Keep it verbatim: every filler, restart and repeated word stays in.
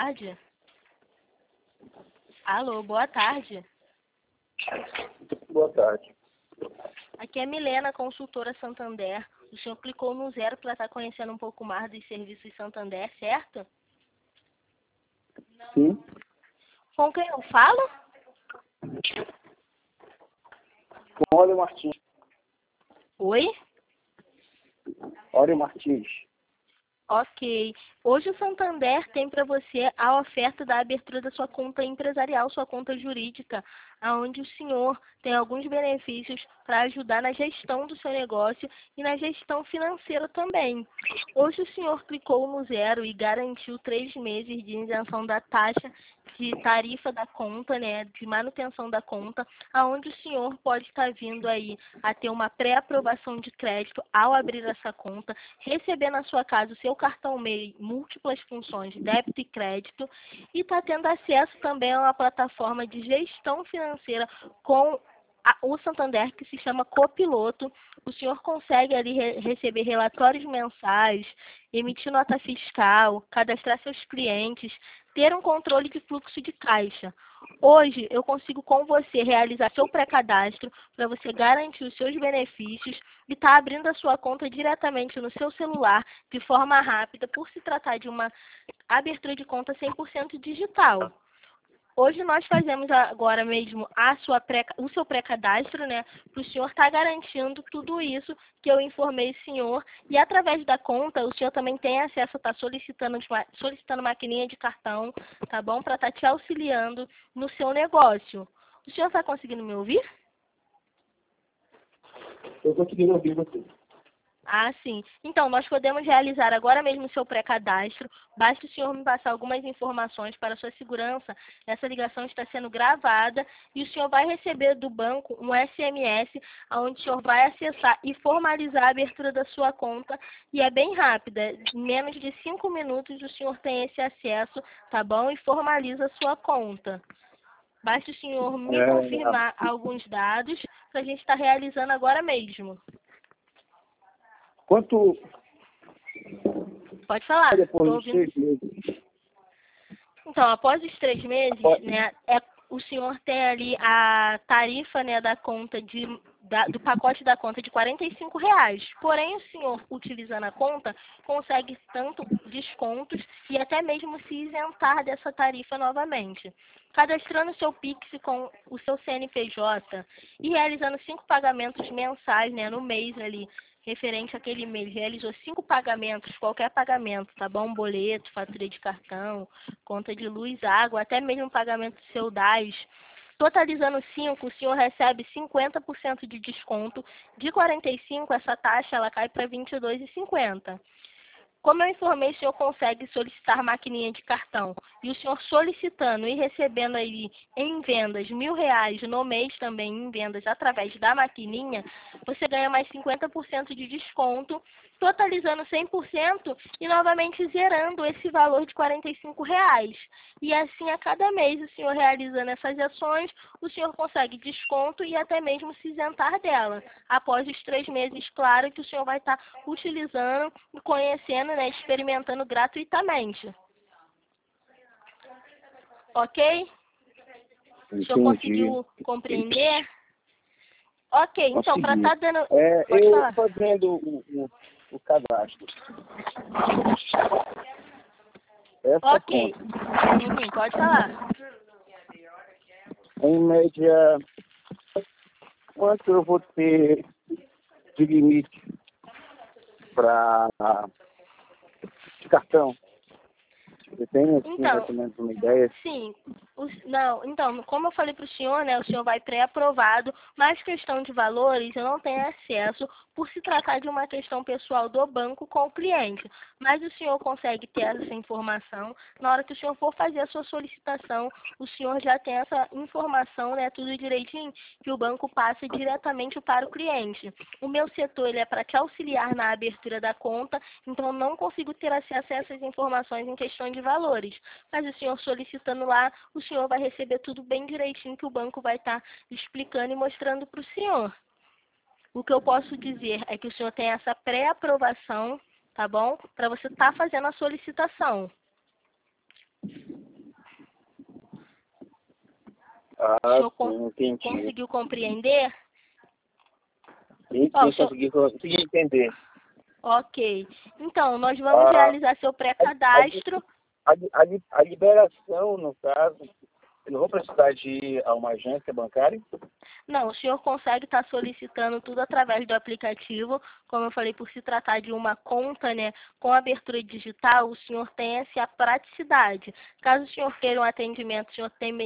tarde. Alô, boa tarde. Boa tarde. Aqui é Milena, consultora Santander. O senhor clicou no zero para estar conhecendo um pouco mais dos serviços Santander, certo? Sim. Com quem eu falo? Com Óleo Martins. Oi? Óleo Martins. Ok. Hoje o Santander tem para você a oferta da abertura da sua conta empresarial, sua conta jurídica, onde o senhor tem alguns benefícios para ajudar na gestão do seu negócio e na gestão financeira também. Hoje o senhor clicou no zero e garantiu três meses de isenção da taxa de tarifa da conta, né, de manutenção da conta, aonde o senhor pode estar vindo aí a ter uma pré-aprovação de crédito ao abrir essa conta, receber na sua casa o seu cartão M E I, múltiplas funções, débito e crédito, e está tendo acesso também a uma plataforma de gestão financeira com a, o Santander, que se chama Copiloto. O senhor consegue ali re, receber relatórios mensais, emitir nota fiscal, cadastrar seus clientes, ter um controle de fluxo de caixa. Hoje, eu consigo com você realizar seu pré-cadastro para você garantir os seus benefícios e estar tá abrindo a sua conta diretamente no seu celular de forma rápida, por se tratar de uma abertura de conta cem por cento digital. Hoje nós fazemos agora mesmo a sua pré, o seu pré-cadastro, né, para o senhor estar tá garantindo tudo isso que eu informei o senhor. E através da conta, o senhor também tem acesso a estar tá solicitando, solicitando maquininha de cartão, tá bom? Para estar tá te auxiliando no seu negócio. O senhor está conseguindo me ouvir? Eu estou conseguindo ouvir você. Ah, sim. Então, nós podemos realizar agora mesmo o seu pré-cadastro. Basta o senhor me passar algumas informações para a sua segurança. Essa ligação está sendo gravada e o senhor vai receber do banco um S M S, onde o senhor vai acessar e formalizar a abertura da sua conta. E é bem rápida. Em menos de cinco minutos o senhor tem esse acesso, tá bom? E formaliza a sua conta. Basta o senhor me É, confirmar alguns dados para a gente estar realizando agora mesmo. Quanto Pode falar. depois Tô de ouvindo. seis meses? Então, após os três meses, Após- né, é, o senhor tem ali a tarifa, né, da conta de, da, do pacote da conta de quarenta e cinco reais. Porém, o senhor, utilizando a conta, consegue tanto descontos e até mesmo se isentar dessa tarifa novamente. Cadastrando o seu Pix com o seu C N P J e realizando cinco pagamentos mensais, né, no mês ali, referente àquele mês, realizou cinco pagamentos, qualquer pagamento, tá bom? Boleto, fatura de cartão, conta de luz, água, até mesmo pagamento do seu D A S. Totalizando cinco, o senhor recebe cinquenta por cento de desconto. De quarenta e cinco, essa taxa ela cai para vinte e dois reais e cinquenta centavos. Como eu informei, o senhor consegue solicitar maquininha de cartão. E o senhor solicitando e recebendo aí em vendas mil reais no mês também em vendas através da maquininha, você ganha mais cinquenta por cento de desconto, totalizando cem por cento e novamente zerando esse valor de quarenta e cinco reais. E assim, a cada mês, o senhor realizando essas ações, o senhor consegue desconto e até mesmo se isentar dela. Após os três meses, claro, que o senhor vai estar utilizando e conhecendo, né, experimentando gratuitamente. Ok? O senhor Entendi. conseguiu compreender? Ok, então, para Consegui. estar dando... É, Pode eu falar. fazendo o, o, o cadastro. Essa Ok. conta, Uhum, pode falar. em média, quanto eu vou ter de limite para cartão? Você tem assim, mais Então, ou menos uma ideia? sim. Os- não, então, como eu falei para o senhor, né, o senhor vai pré-aprovado, mas questão de valores eu não tenho acesso por se tratar de uma questão pessoal do banco com o cliente. Mas o senhor consegue ter essa informação. Na hora que o senhor for fazer a sua solicitação, o senhor já tem essa informação, né, tudo direitinho, que o banco passa diretamente para o cliente. O meu setor ele é para te auxiliar na abertura da conta, então eu não consigo ter acesso a essas informações em questão de valores. Mas o senhor solicitando lá, o senhor vai receber tudo bem direitinho que o banco vai estar explicando e mostrando para o senhor. O que eu posso dizer é que o senhor tem essa pré-aprovação, tá bom? Para você estar fazendo a solicitação. Ah, O senhor sim, con- entendi. conseguiu compreender? Sim, Ó, sim, o senhor... consegui, consegui entender. Ok. Então, nós vamos Ah, realizar seu a, a, pré-cadastro. a, a, li- a liberação, no caso, eu não vou precisar de ir a uma agência bancária? Não, o senhor consegue estar solicitando tudo através do aplicativo. Como eu falei, por se tratar de uma conta, né, com abertura digital, o senhor tem essa praticidade. Caso o senhor queira um atendimento, o senhor tem